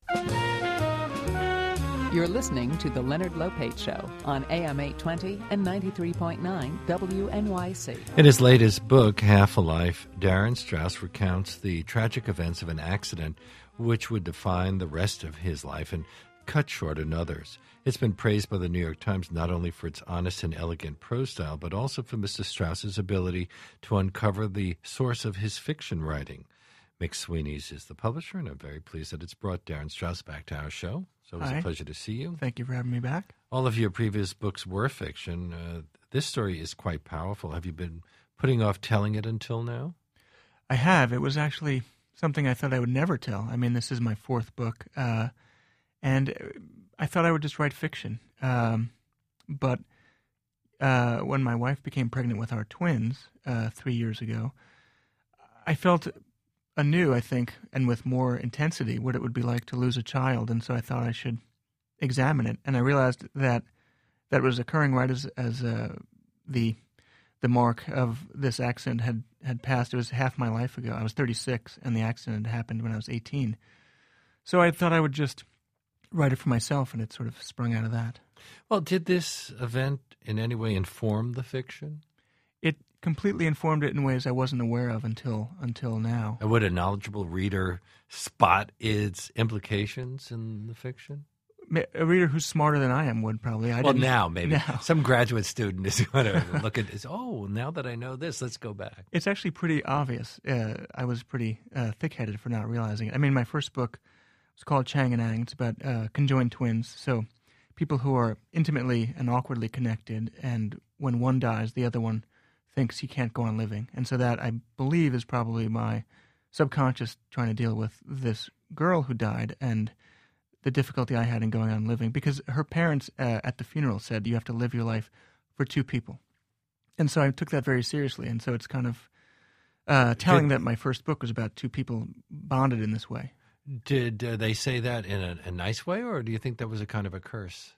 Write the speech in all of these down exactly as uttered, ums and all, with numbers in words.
You're listening to The Leonard Lopate Show on A M eight twenty and ninety-three point nine W N Y C. In his latest book, Half a Life, Darren Strauss recounts the tragic events of an accident which would define the rest of his life and cut short another's. It's been praised by the New York Times not only for its honest and elegant prose style, but also for Mister Strauss's ability to uncover the source of his fiction writing. McSweeney's is the publisher, and I'm very pleased that it's brought Darren Strauss back to our show. So it was Hi. a pleasure to see you. Thank you for having me back. All of your previous books were fiction. Uh, this story is quite powerful. Have you been putting off telling it until now? I have. It was actually something I thought I would never tell. I mean, this is my fourth book, uh, and I thought I would just write fiction. Um, but uh, when my wife became pregnant with our twins uh, three years ago, I felt anew, I think, and with more intensity, what it would be like to lose a child, and so I thought I should examine it. And I realized that that was occurring right as as uh, the the mark of this accident had, had passed. It was half my life ago. I was thirty-six, and the accident had happened when I was eighteen. So I thought I would just write it for myself, and it sort of sprung out of that. Well, did this event in any way inform the fiction? It completely informed it in ways I wasn't aware of until until now. And would a knowledgeable reader spot its implications in the fiction? A reader who's smarter than I am would probably. I well, didn't, now maybe. Now. Some graduate student is going to look at this. Oh, now that I know this, let's go back. It's actually pretty obvious. Uh, I was pretty uh, thick-headed for not realizing it. I mean, my first book was called Chang and Ang. It's about uh, conjoined twins, so people who are intimately and awkwardly connected, and when one dies, the other one thinks he can't go on living. And so that, I believe, is probably my subconscious trying to deal with this girl who died and the difficulty I had in going on living. Because her parents uh, at the funeral said, you have to live your life for two people. And so I took that very seriously. And so it's kind of uh, telling did, that my first book was about two people bonded in this way. Did uh, they say that in a, a nice way, or do you think that was a kind of a curse?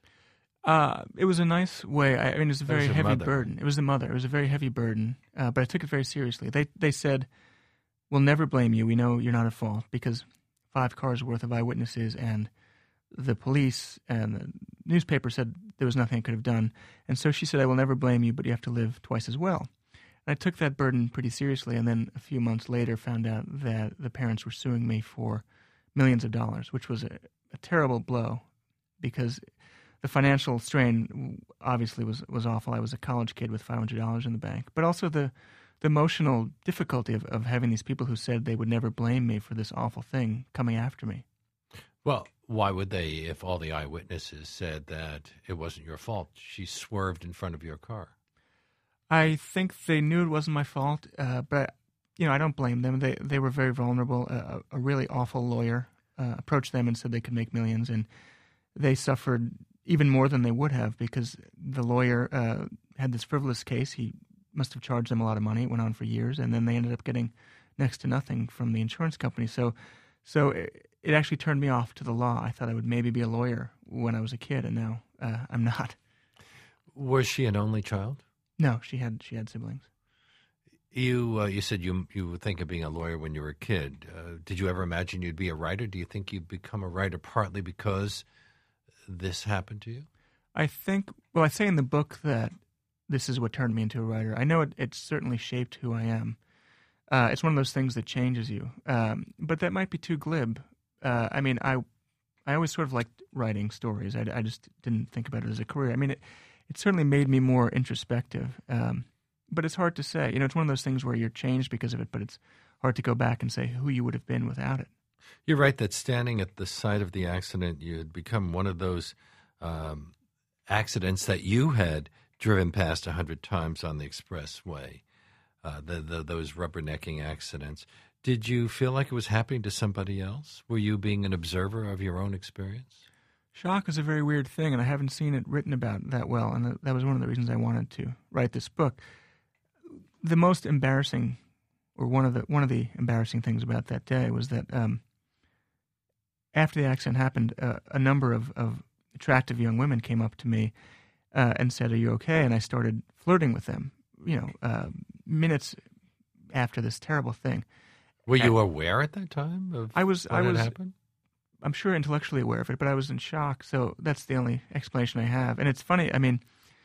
Uh, it was a nice way. I, I mean, it was a very was heavy mother. burden. It was the mother. It was a very heavy burden, uh, but I took it very seriously. They they said, we'll never blame you. We know you're not at fault, because five cars worth of eyewitnesses and the police and the newspaper said there was nothing I could have done. And so she said, I will never blame you, but you have to live twice as well. And I took that burden pretty seriously, and then a few months later found out that the parents were suing me for millions of dollars, which was a, a terrible blow, because the financial strain obviously was, was awful. I was a college kid with five hundred dollars in the bank. But also the, the emotional difficulty of, of having these people who said they would never blame me for this awful thing coming after me. Well, why would they if all the eyewitnesses said that it wasn't your fault? She swerved in front of your car. I think they knew it wasn't my fault, uh, but you know, I don't blame them. They they were very vulnerable. Uh, a really awful lawyer uh, approached them and said they could make millions, and they suffered even more than they would have, because the lawyer uh, had this frivolous case. He must have charged them a lot of money. It went on for years, and then they ended up getting next to nothing from the insurance company. So, so it, it actually turned me off to the law. I thought I would maybe be a lawyer when I was a kid, and now uh, I'm not. Was she an only child? No, she had she had siblings. You uh, you said you you would think of being a lawyer when you were a kid. Uh, did you ever imagine you'd be a writer? Do you think you'd become a writer partly because this happened to you? I think, well, I say in the book that this is what turned me into a writer. I know it, it certainly shaped who I am. Uh, it's one of those things that changes you. Um, but that might be too glib. Uh, I mean, I I always sort of liked writing stories. I, I just didn't think about it as a career. I mean, it, it certainly made me more introspective. Um, but it's hard to say. You know, it's one of those things where you're changed because of it, but it's hard to go back and say who you would have been without it. You're right that standing at the site of the accident, you had become one of those um, accidents that you had driven past a hundred times on the expressway, uh, the, the, those rubbernecking accidents. Did you feel like it was happening to somebody else? Were you being an observer of your own experience? Shock is a very weird thing, and I haven't seen it written about that well, and that was one of the reasons I wanted to write this book. The most embarrassing, or one of the one of the embarrassing things about that day was that um, after the accident happened, uh, a number of, of attractive young women came up to me uh, and said, "Are you okay?" And I started flirting with them, you know, uh, minutes after this terrible thing. Were you I, aware at that time of I was, what I had was, happened? I'm sure intellectually aware of it, but I was in shock. So that's the only explanation I have. And it's funny. I mean,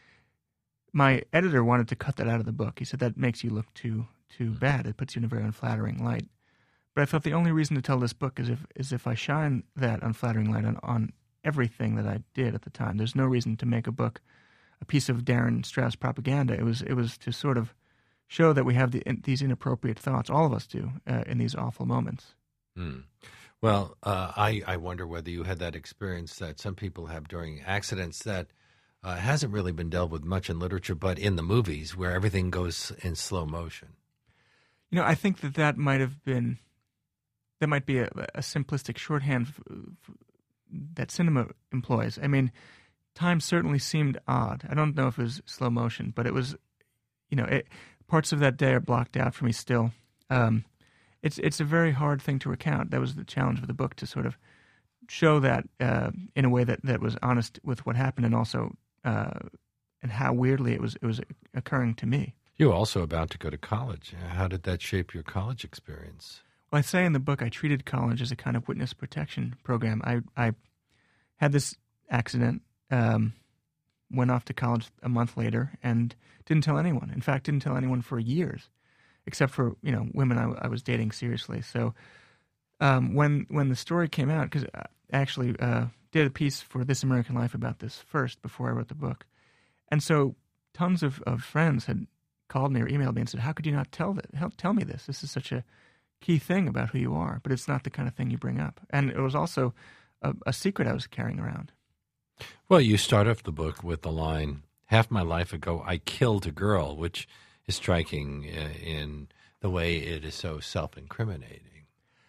my editor wanted to cut that out of the book. He said that makes you look too too bad. It puts you in a very unflattering light. But I thought the only reason to tell this book is if is if I shine that unflattering light on, on everything that I did at the time. There's no reason to make a book a piece of Darren Straus propaganda. It was it was to sort of show that we have the, in, these inappropriate thoughts, all of us do, uh, in these awful moments. Hmm. Well, uh, I, I wonder whether you had that experience that some people have during accidents that uh, hasn't really been dealt with much in literature, but in the movies where everything goes in slow motion. You know, I think that that might have been, that might be a, a simplistic shorthand f- f- that cinema employs. I mean, time certainly seemed odd. I don't know if it was slow motion, but it was, you know, it, parts of that day are blocked out for me still. Um, it's it's a very hard thing to recount. That was the challenge of the book, to sort of show that uh, in a way that, that was honest with what happened, and also uh, and how weirdly it was it was occurring to me. You were also about to go to college. How did that shape your college experience? Well, I say in the book, I treated college as a kind of witness protection program. I I had this accident, um, went off to college a month later, and didn't tell anyone. In fact, didn't tell anyone for years, except for, you know, women I, I was dating seriously. So um, when when the story came out, because I actually uh, did a piece for This American Life about this first before I wrote the book, and so tons of, of friends had called me or emailed me and said, "How could you not tell that? Help tell me this. This is such a key thing about who you are, but it's not the kind of thing you bring up." And it was also a, a secret I was carrying around. Well, you start off the book with the line, "Half my life ago, I killed a girl," which is striking in the way it is so self-incriminating.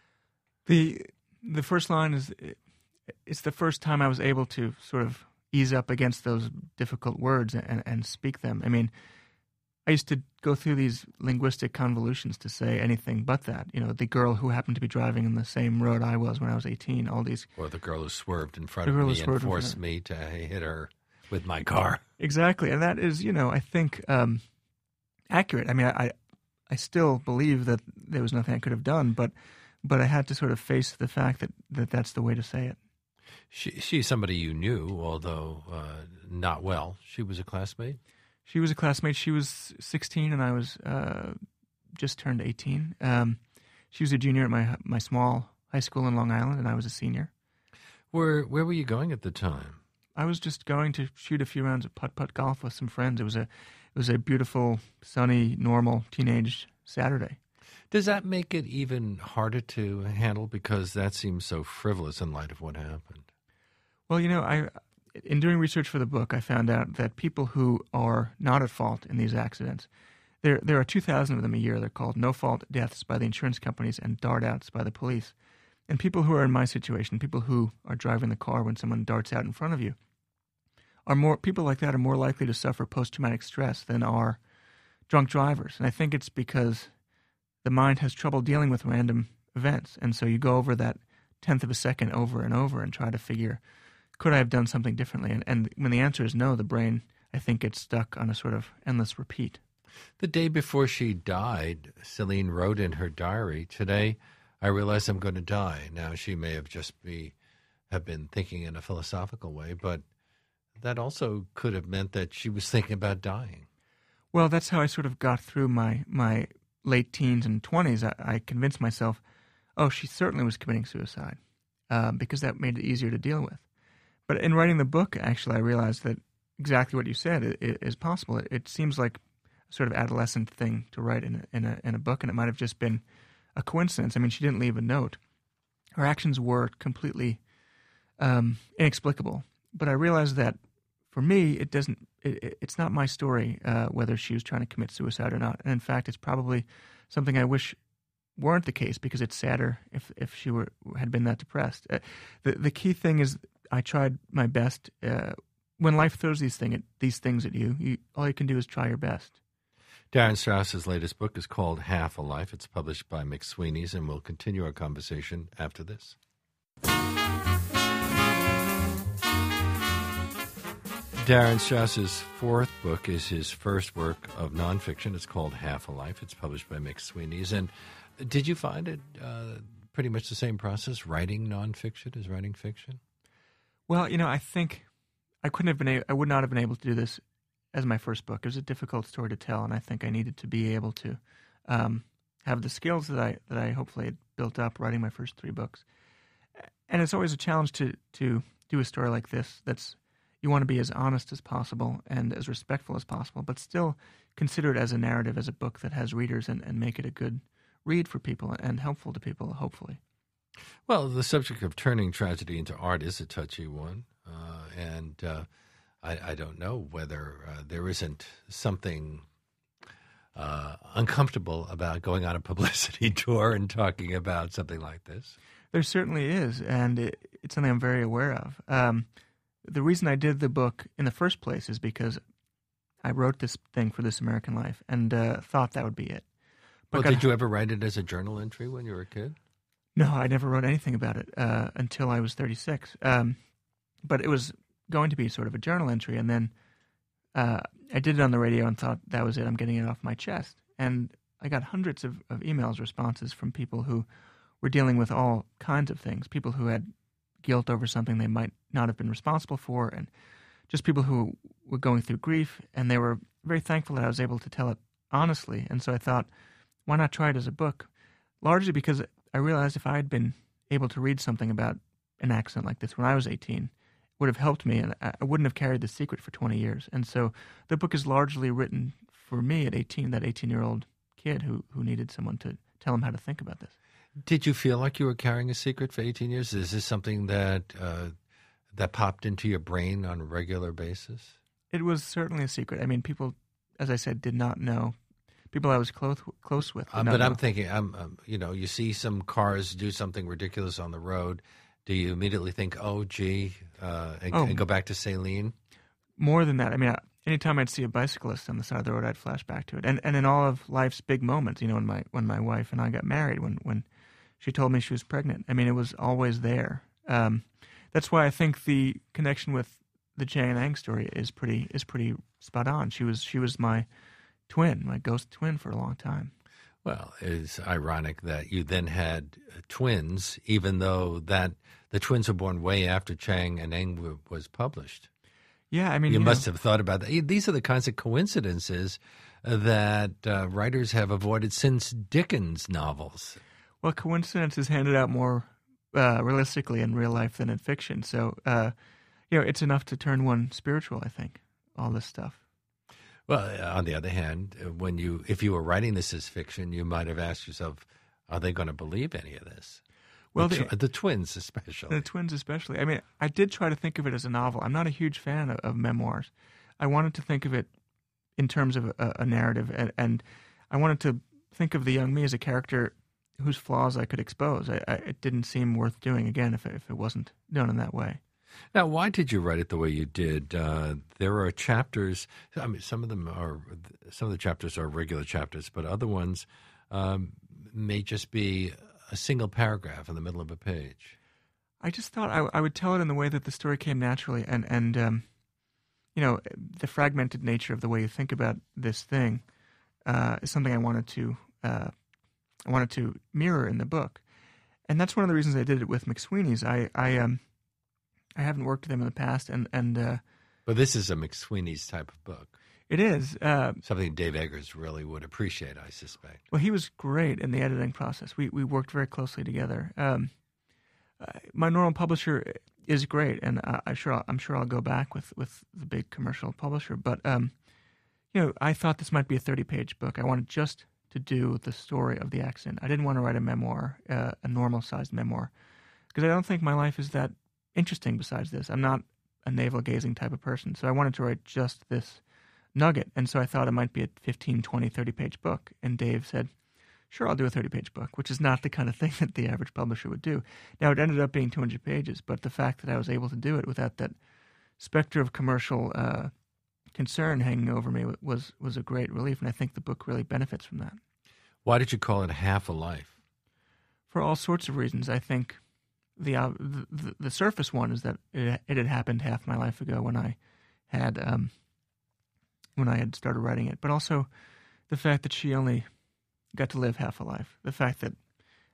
The the first line is, it's the first time I was able to sort of ease up against those difficult words and, and speak them. I mean, I used to go through these linguistic convolutions to say anything but that. You know, the girl who happened to be driving in the same road I was when I was eighteen, all these... Or the girl who swerved in front of me and forced me to hit her with my car. Exactly. And that is, you know, I think um, accurate. I mean, I I still believe that there was nothing I could have done, but but I had to sort of face the fact that, that that's the way to say it. She, she's somebody you knew, although uh, not well. She was a classmate? She was a classmate. She was sixteen, and I was uh, just turned eighteen. Um, she was a junior at my my small high school in Long Island, and I was a senior. Where where were you going at the time? I was just going to shoot a few rounds of putt-putt golf with some friends. It was a it was a beautiful, sunny, normal teenage Saturday. Does that make it even harder to handle, because that seems so frivolous in light of what happened? Well, you know, I in doing research for the book, I found out that people who are not at fault in these accidents, there there are two thousand of them a year. They're called no-fault deaths by the insurance companies and dart-outs by the police. And people who are in my situation, people who are driving the car when someone darts out in front of you, are more people like that are more likely to suffer post-traumatic stress than are drunk drivers. And I think it's because the mind has trouble dealing with random events. And so you go over that tenth of a second over and over and try to figure, could I have done something differently? And, and when the answer is no, the brain, I think, gets stuck on a sort of endless repeat. The day before she died, Celine wrote in her diary, "Today, I realize I'm going to die." Now, she may have just be have been thinking in a philosophical way, but that also could have meant that she was thinking about dying. Well, that's how I sort of got through my, my late teens and twenties. I, I convinced myself, oh, she certainly was committing suicide, uh, because that made it easier to deal with. But in writing the book, actually, I realized that exactly what you said is, is possible. It, it seems like a sort of adolescent thing to write in a, in a in a book, and it might have just been a coincidence. I mean, she didn't leave a note. Her actions were completely um, inexplicable. But I realized that for me, it doesn't. It, it's not my story uh, whether she was trying to commit suicide or not. And in fact, it's probably something I wish weren't the case, because it's sadder if if she were had been that depressed. Uh, the the key thing is, I tried my best. Uh, when life throws these thing at, these things at you, you, all you can do is try your best. Darren Straus's latest book is called Half a Life. It's published by McSweeney's, and we'll continue our conversation after this. Darren Straus's fourth book is his first work of nonfiction. It's called Half a Life. It's published by McSweeney's. And did you find it uh, pretty much the same process, writing nonfiction as writing fiction? Well, you know, I think I couldn't have been. A- I would not have been able to do this as my first book. It was a difficult story to tell, and I think I needed to be able to um, have the skills that I that I hopefully had built up writing my first three books. And it's always a challenge to to do a story like this. That's you want to be as honest as possible and as respectful as possible, but still consider it as a narrative, as a book that has readers, and, and make it a good read for people and helpful to people, hopefully. Well, the subject of turning tragedy into art is a touchy one, uh, and uh, I, I don't know whether uh, there isn't something uh, uncomfortable about going on a publicity tour and talking about something like this. There certainly is, and it, it's something I'm very aware of. Um, the reason I did the book in the first place is because I wrote this thing for This American Life and uh, thought that would be it. But Well, got- did you ever write it as a journal entry when you were a kid? No, I never wrote anything about it uh, until I was thirty-six. Um, but it was going to be sort of a journal entry, and then uh, I did it on the radio and thought that was it. I'm getting it off my chest. And I got hundreds of, of emails, responses from people who were dealing with all kinds of things, people who had guilt over something they might not have been responsible for, and just people who were going through grief, and they were very thankful that I was able to tell it honestly. And so I thought, why not try it as a book? Largely because I realized if I had been able to read something about an accident like this when I was eighteen, it would have helped me, and I wouldn't have carried the secret for twenty years. And so the book is largely written for me at eighteen, that eighteen-year-old kid who, who needed someone to tell him how to think about this. Did you feel like you were carrying a secret for eighteen years? Is this something that uh, that popped into your brain on a regular basis? It was certainly a secret. I mean, people, as I said, did not know. People I was close close with. did Um, not but know. I'm thinking, um, um, you know, you see some cars do something ridiculous on the road. Do you immediately think, oh, gee, uh, and, Oh. and go back to Saline? More than that. I mean, I- anytime I'd see a bicyclist on the side of the road, I'd flash back to it. And and in all of life's big moments, you know, when my when my wife and I got married, when when she told me she was pregnant, I mean, it was always there. Um, that's why I think the connection with the Jane Ang story is pretty is pretty spot on. She was she was my twin, my ghost twin for a long time. Well, it's ironic that you then had uh, twins, even though that the twins were born way after Chang and Eng w- was published. Yeah, I mean, You you must know, have thought about that. These are the kinds of coincidences uh, that uh, writers have avoided since Dickens' novels. well, coincidence is handed out more uh, realistically in real life than in fiction. So, uh, you know, it's enough to turn one spiritual, I think, all this stuff. Well, uh, on the other hand, uh, when you if you were writing this as fiction, you might have asked yourself, are they going to believe any of this? Well, the, the- tw- the twins especially. The twins especially. I mean, I did try to think of it as a novel. I'm not a huge fan of, of memoirs. I wanted to think of it in terms of a, a narrative, and, and I wanted to think of the young me as a character whose flaws I could expose. I, I, it didn't seem worth doing again if it, if it wasn't done in that way. Now, why did you write it the way you did? Uh, there are chapters. I mean, some of them are some of the chapters are regular chapters, but other ones um, may just be a single paragraph in the middle of a page. I just thought I, I would tell it in the way that the story came naturally, and and um, you know, the fragmented nature of the way you think about this thing uh, is something I wanted to uh, I wanted to mirror in the book, and that's one of the reasons I did it with McSweeney's. I I um I haven't worked with them in the past, and and uh, But this is a McSweeney's type of book, it is uh, something Dave Eggers really would appreciate, I suspect. well, he was great in the editing process. We we worked very closely together. Um, uh, my normal publisher is great, and uh, I'm sure I'll, I'm sure I'll go back with, with the big commercial publisher. But um, you know, I thought this might be a thirty-page book. I wanted just to do the story of the accident. I didn't want to write a memoir, uh, a normal-sized memoir, because I don't think my life is that interesting. Besides this, I'm not a navel-gazing type of person, so I wanted to write just this nugget. And so I thought it might be a fifteen, twenty, thirty-page book. And Dave said, sure, I'll do a thirty-page book, which is not the kind of thing that the average publisher would do. Now, it ended up being two hundred pages, but the fact that I was able to do it without that specter of commercial uh, concern hanging over me was was a great relief, and I think the book really benefits from that. Why did you call it Half a Life? For all sorts of reasons. I think the uh, the, the surface one is that it, it had happened half my life ago when I had um, when I had started writing it, but also the fact that she only got to live half a life. The fact that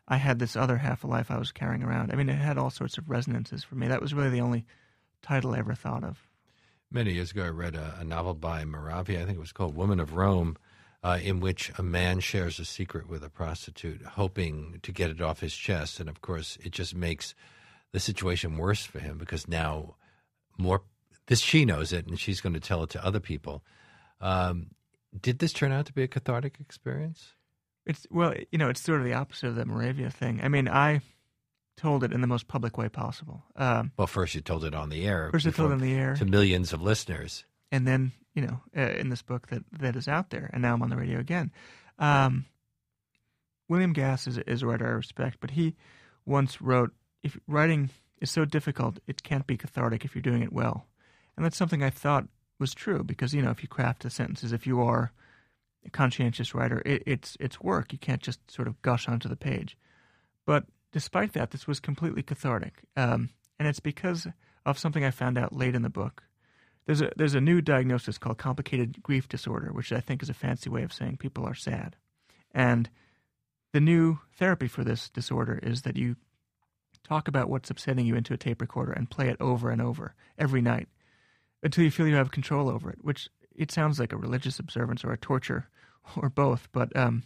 I had this other half a life I was carrying around. I mean, it had all sorts of resonances for me. That was really the only title I ever thought of. Many years ago, I read a, a novel by Moravia, I think it was called Woman of Rome, uh, in which a man shares a secret with a prostitute, hoping to get it off his chest. And, of course, it just makes the situation worse for him because now more this she knows it, and she's going to tell it to other people. Um, did this turn out to be a cathartic experience? It's well, you know, it's sort of the opposite of the Moravia thing. I mean, I told it in the most public way possible. Um, well, first you told it on the air. First I told it on the air to millions of listeners, and then you know, uh, in this book that, that is out there, and now I'm on the radio again. Um, William Gass is, is a writer I respect, but he once wrote, "If writing is so difficult, it can't be cathartic if you're doing it well," and that's something I thought was true because you know, if you craft the sentences, if you are a conscientious writer, it, it's it's work. You can't just sort of gush onto the page. But despite that, this was completely cathartic, um, and it's because of something I found out late in the book. There's a there's a new diagnosis called complicated grief disorder, which I think is a fancy way of saying people are sad. And the new therapy for this disorder is that you talk about what's upsetting you into a tape recorder and play it over and over every night until you feel you have control over it, which it sounds like a religious observance or a torture or both, but um,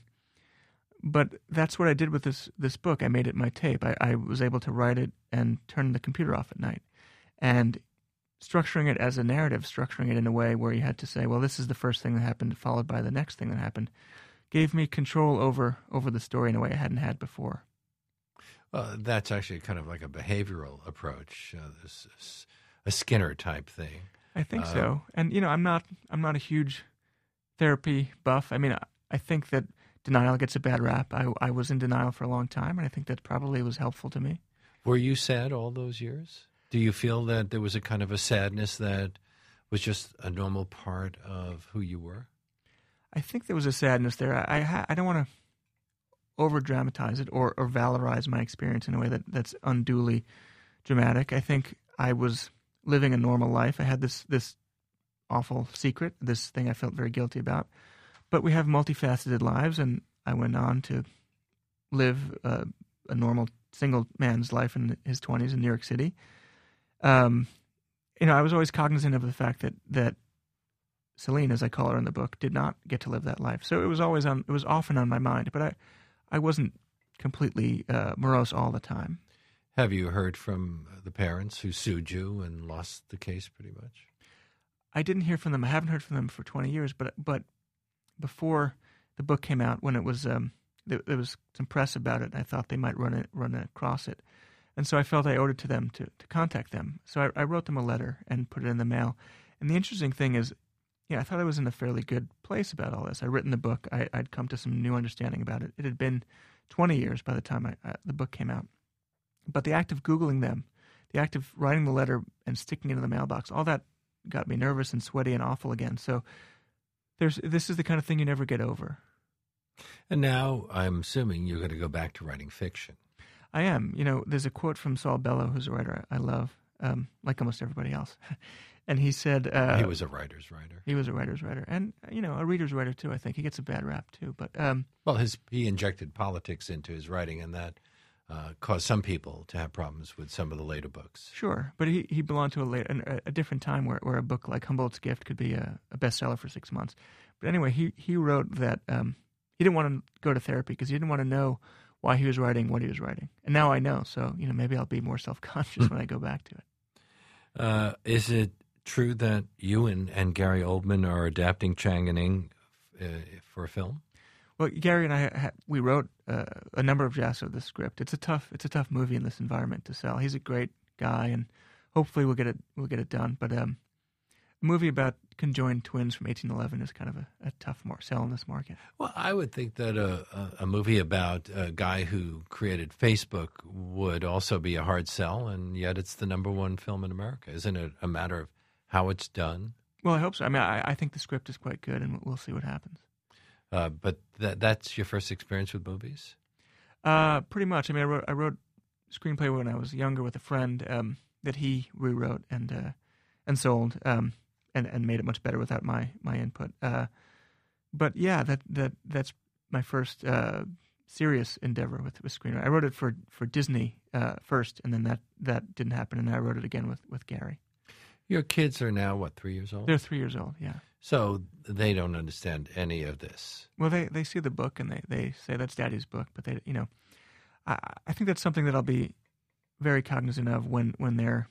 but that's what I did with this this book. I made it my tape. I, I was able to write it and turn the computer off at night. And structuring it as a narrative, structuring it in a way where you had to say, well, this is the first thing that happened, followed by the next thing that happened, gave me control over over the story in a way I hadn't had before. Well, that's actually kind of like a behavioral approach, uh, this, this, a Skinner type thing. I think uh, so. And you know, I'm not I'm not a huge therapy buff. I mean, I, I think that denial gets a bad rap. I I was in denial for a long time, and I think that probably was helpful to me. Were you sad all those years? Do you feel that there was a kind of a sadness that was just a normal part of who you were? I think there was a sadness there. I I, I don't want to over-dramatize it or, or valorize my experience in a way that, that's unduly dramatic. I think I was living a normal life. I had this this awful secret, this thing I felt very guilty about. But we have multifaceted lives, and I went on to live uh, a normal single man's life in his twenties in New York City. Um, you know, I was always cognizant of the fact that, that Celine, as I call her in the book, did not get to live that life. So it was always on, it was often on my mind, but I, I wasn't completely uh, morose all the time. Have you heard from the parents who sued you and lost the case pretty much? I didn't hear from them. I haven't heard from them for twenty years, but, but before the book came out, when it was, um, there, there was some press about it, I thought they might run it, run across it. And so I felt I owed it to them to, to contact them. So I, I wrote them a letter and put it in the mail. And the interesting thing is, yeah, I thought I was in a fairly good place about all this. I'd written the book. I, I'd come to some new understanding about it. It had been twenty years by the time I, uh, the book came out. But the act of Googling them, the act of writing the letter and sticking it in the mailbox, all that got me nervous and sweaty and awful again. So there's this is the kind of thing you never get over. And now I'm assuming you're going to go back to writing fiction. I am. You know, there's a quote from Saul Bellow, who's a writer I love, um, like almost everybody else. And he said... Uh, he was a writer's writer. He was a writer's writer. And, you know, a reader's writer, too, I think. He gets a bad rap, too. But um, Well, his he injected politics into his writing, and that uh, caused some people to have problems with some of the later books. Sure. But he, he belonged to a, later, a, a different time where, where a book like Humboldt's Gift could be a, a bestseller for six months. But anyway, he, he wrote that um, he didn't want to go to therapy because he didn't want to know why he was writing what he was writing. And now I know, so you know maybe I'll be more self-conscious when I go back to it. Uh, is it true that you and, and Gary Oldman are adapting Chang and Ing uh, for a film? Well, Gary and I, ha- we wrote uh, a number of drafts of the script. It's a tough it's a tough movie in this environment to sell. He's a great guy, and hopefully we'll get it we'll get it done. But um, a movie about conjoined twins from eighteen eleven is kind of a, a tough mar- sell in this market. Well, I would think that a, a, a movie about a guy who created Facebook would also be a hard sell, and yet it's the number one film in America. Isn't it a matter of how it's done? Well, I hope so. I mean, I, I think the script is quite good, and we'll see what happens. Uh, but that that's your first experience with movies? Uh, pretty much. I mean, I wrote I wrote screenplay when I was younger with a friend um, that he rewrote and uh, and sold. Um, And, and made it much better without my my input. Uh, but yeah, that that that's my first uh, serious endeavor with, with screenwriting. I wrote it for for Disney uh, first, and then that, that didn't happen, and I wrote it again with, with Gary. Your kids are now, what, three years old? They're three years old, yeah. So they don't understand any of this. Well, they, they see the book, and they, they say that's Daddy's book, but they, you know, I, I think that's something that I'll be very cognizant of when, when they're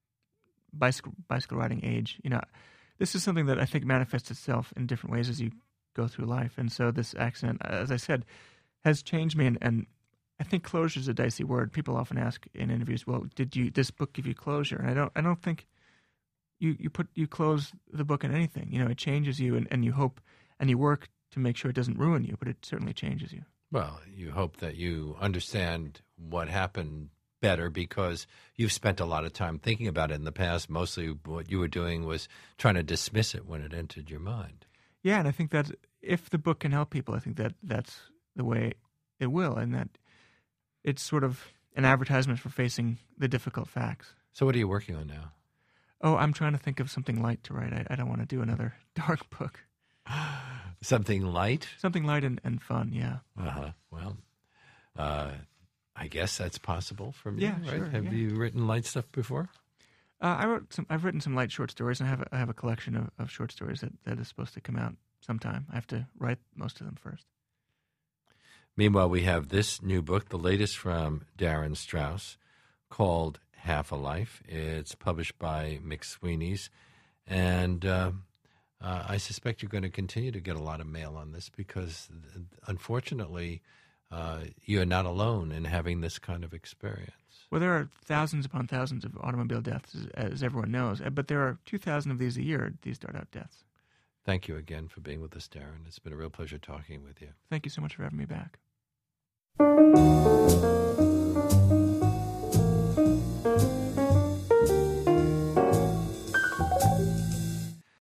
bicycle bicycle riding age. You know, this is something that I think manifests itself in different ways as you go through life. And so this accident, as I said, has changed me. And, and I think closure is a dicey word. People often ask in interviews, "Well, did you this book give you closure?" And I don't. I don't think you you put you close the book in anything. You know, it changes you, and, and you hope and you work to make sure it doesn't ruin you, but it certainly changes you. Well, you hope that you understand what happened better because you've spent a lot of time thinking about it in the past. Mostly what you were doing was trying to dismiss it when it entered your mind. Yeah, and I think that if the book can help people, I think that that's the way it will, and that it's sort of an advertisement for facing the difficult facts. So what are you working on now? Oh, I'm trying to think of something light to write. I, I don't want to do another dark book. Something light? Something light and, and fun, yeah. Uh-huh. Well, uh, I guess that's possible for me, yeah, right? Sure, Have yeah. you written light stuff before? Uh, I wrote some. I've written some light short stories, and I have a, I have a collection of, of short stories that, that is supposed to come out sometime. I have to write most of them first. Meanwhile, we have this new book, the latest from Darren Strauss, called Half a Life. It's published by McSweeney's, and uh, uh, I suspect you're going to continue to get a lot of mail on this because, unfortunately, uh, you're not alone in having this kind of experience. Well, there are thousands upon thousands of automobile deaths, as, as everyone knows, but there are two thousand of these a year, these start-out deaths. Thank you again for being with us, Darren. It's been a real pleasure talking with you. Thank you so much for having me back.